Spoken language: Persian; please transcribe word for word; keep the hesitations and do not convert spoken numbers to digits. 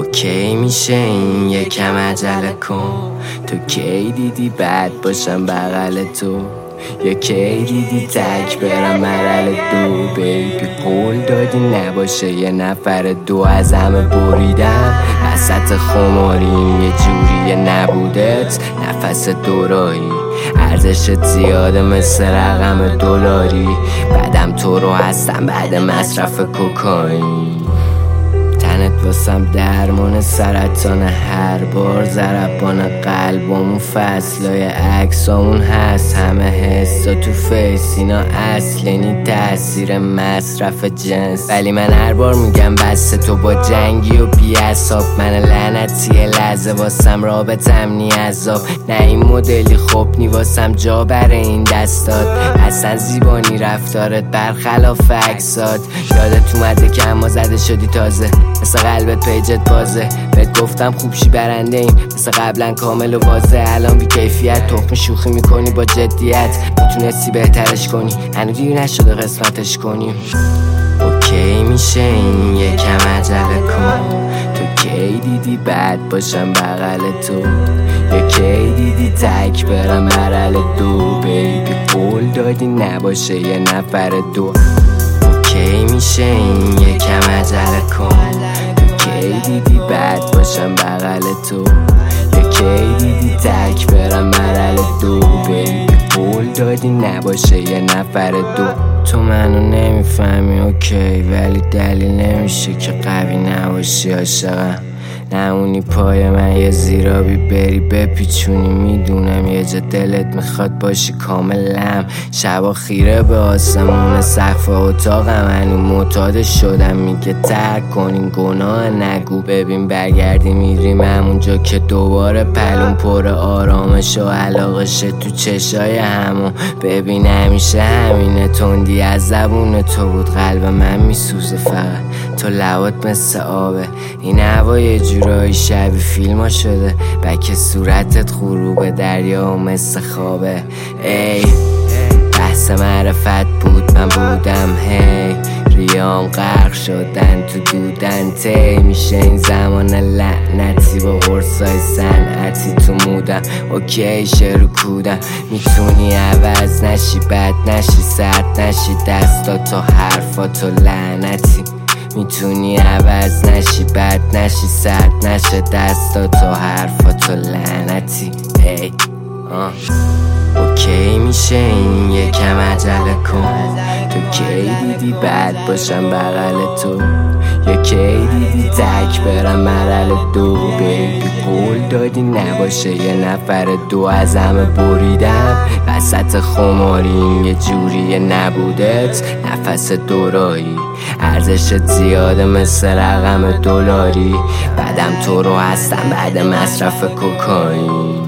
اوکی میشه این یکم عجله کن. تو کی دیدی بد باشم بغل تو؟ یا کی دیدی تک برم مرحله دو؟ بیبی قول دادی نباشه یه نفر دو. از همه بریدم وسط خماریم، یه جوری نبودت نفس دورایی. ارزشت زیاده مثل رقم دلاری. بعدم تو رو هستم بعد مصرف کوکائین. تنت واسم درمان سرطان هر بار. ضربان قلبمون فصلای عکسامون هست. همه حسا تو فیس اینا اصلینی تأثیر مصرف جنس. ولی من هر بار میگم بس تو با جنگی و بی حساب. من لعنتی لحظه واسم رابطم نی عذاب. نه این مدلی خوب نی واسم جا بره این دستات. اصلا زیبانی رفتارت برخلاف عکسات. یادت اومده که اما زده شدی تازه مثل قلبت پیجت بازه. بهت گفتم خوب شی برنده ایم مثل قبلا کامل و واضح. الان بی کیفیت تخم شوخی میکنی با جدیت. میتونستی بهترش کنی هنو دیر نشده قسمتش کنیم. اوکی میشه این یکم عجله کن. تو کی دیدی بد باشم بغل تو؟ یا کی دیدی تک برم مرحله دو؟ بیبی قول دادی نباشه یه نفر دو. کی میشه این یکم عجله کن. تو کی دیدی بد باشم بغل تو؟ یا کی دیدی تک برم مرحله دو؟ بیبی قول دادی نباشه یه نفر دو. تو منو نمیفهمی اوکی، ولی دلیل نمیشه که قوی نباشی عاشقم. نمونی پای من یه زیرابی بری بپیچونی. میدونم یه جا دلت میخواد باشی کاملم. شبا خیره به آسمون سقف اتاقم. هنو معتاد شدم میگه ترک کنین گناه نگو. ببین برگردی میریم همونجا که دوباره پلون پر آرامش و علاقشه تو چشای همون. ببین همیشه همینه تندی از زبون تو بود. قلب من میسوزه فقط تو لبات مثل آبه. این هوا یه جورایی شبیه فیلم ها شده. بک صورتت غروب دریا و مثل خوابه. ای بحث معرفت بود من بودم هی. ریام غرق شدن تو دودن تی. میشه این زمان لعنتی با قرصای صنعتی تو مودم. اوکی شروع کودم. میتونی عوض نشی بد نشی سرد نشی دستاتو حرفاتو لعنتی. میتونی عوض نشی بد نشی سرد نشه دستاتو حرفاتو لعنتی. ای آه. اوکی میشه این یکم عجله کن. تو کی دیدی بد باشم بغل تو؟ یا کی دیدی تک برم مرحله دو؟ بیبی قول دادی نباشه یه نفر دو. از همه بریدم وسط خماریم، یه جوری نبودت نفس دورایی. ارزشت زیاده مثل رقم دلاری. بعدم تو رو هستم بعد مصرف کوکائین.